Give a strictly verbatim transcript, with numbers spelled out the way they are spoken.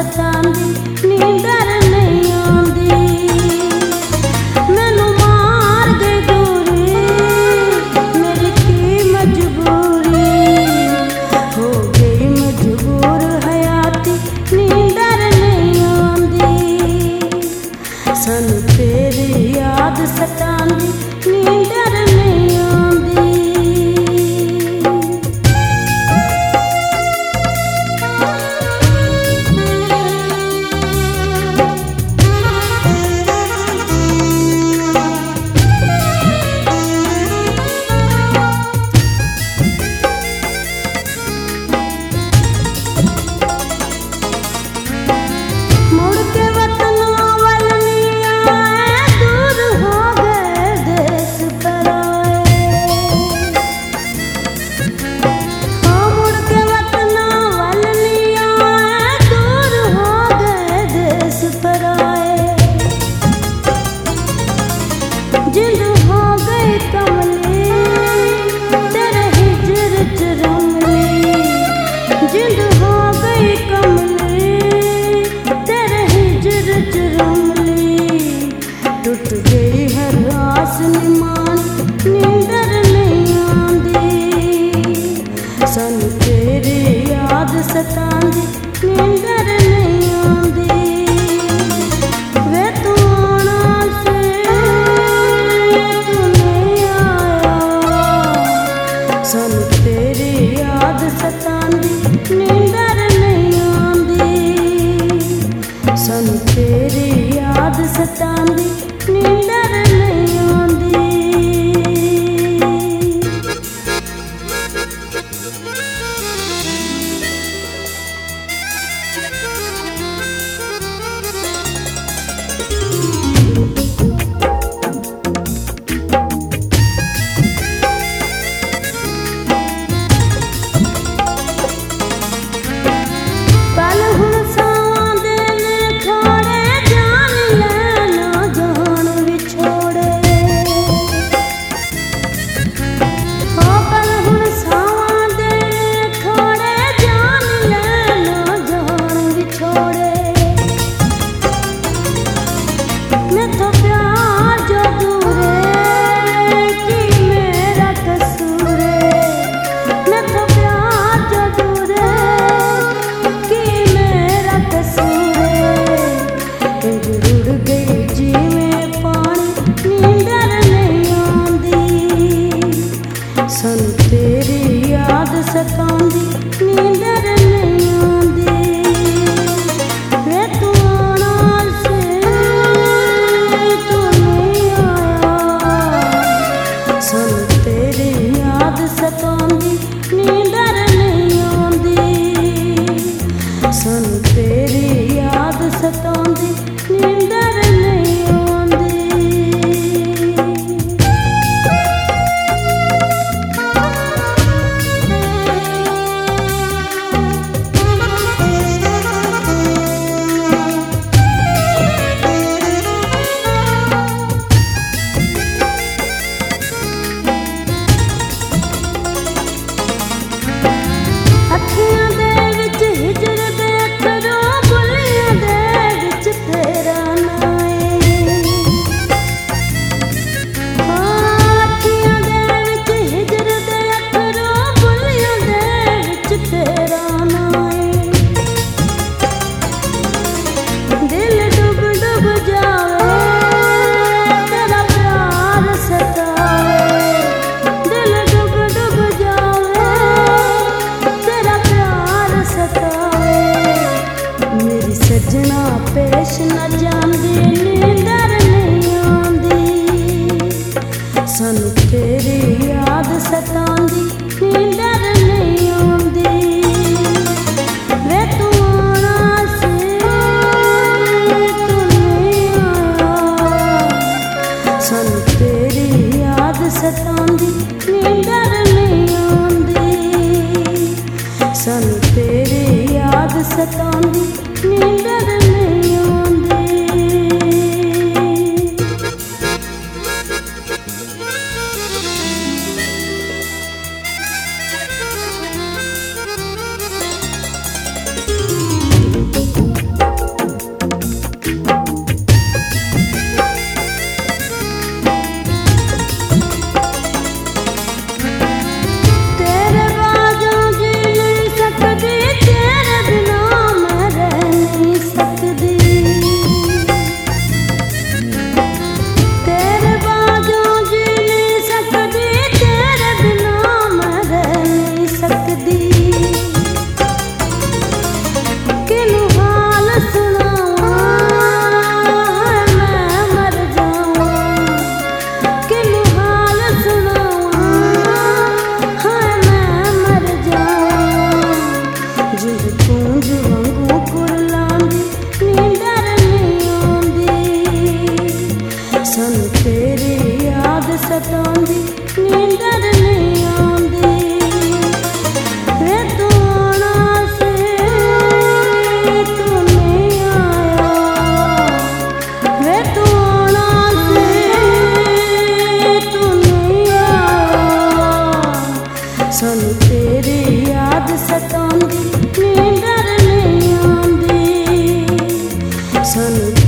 सतांदी नींदर नहीं आंदी। मैनू मार गई दूरी मेरी की मजबूरी, हो गई मजबूर हयाती नींदर नहीं आंदी। सानू तेरी याद सतांदी नींदर नहीं आंदी। जिंद हो गई कमली तेरे हिजर च रमली, जिंद हो गई कमली तेरे हिजर च रमली। टूट गई हर आस निमान नींदर नहीं आंदी। सानू तेरी याद सतांदी नींदर नहीं आंदी। वे तू सानू तेरी याद सतांदी नींदर नहीं आंदी। सानू तेरी याद सतांदी नींदर नहीं आंदी। सानू तेरी याद सतांदी नींदर नहीं आंदी। वे तू आना से तू नहीं आया। सानू तेरी याद सतांदी नींदर नहीं आंदी। सानू तेरी याद सतांदी नींदर नहीं आंदी। सजना पेश न जांदी नींदर नहीं आंदी। सानू तेरी याद सतांदी नींदर नहीं आंदी। वे तू आना से तू नहीं आया। सानू तेरी याद सतांदी नींदर नहीं आंदी। सानू तेरी याद सतांदी नींदर नहीं आंदी। ਸਾਨੂੰ ਤੇਰੀ ਯਾਦ ਸਤਾਉਂਦੀ ਨੀਂਦਰ ਨਹੀਂ ਆਉਂਦੀ ਸਾਨੂੰ